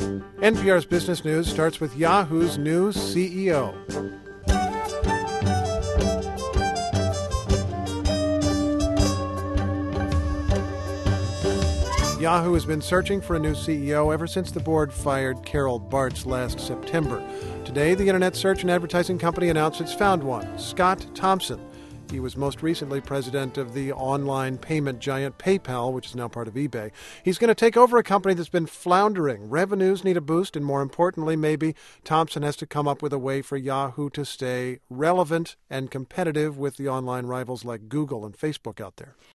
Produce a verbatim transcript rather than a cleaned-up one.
N P R's Business News starts with Yahoo's new C E O. Yahoo has been searching for a new C E O ever since the board fired Carol Bartz last September. Today, the internet search and advertising company announced it's found one, Scott Thompson. He was most recently president of the online payment giant PayPal, which is now part of eBay. He's going to take over a company that's been floundering. Revenues need a boost, and more importantly, maybe, Thompson has to come up with a way for Yahoo to stay relevant and competitive with the online rivals like Google and Facebook out there.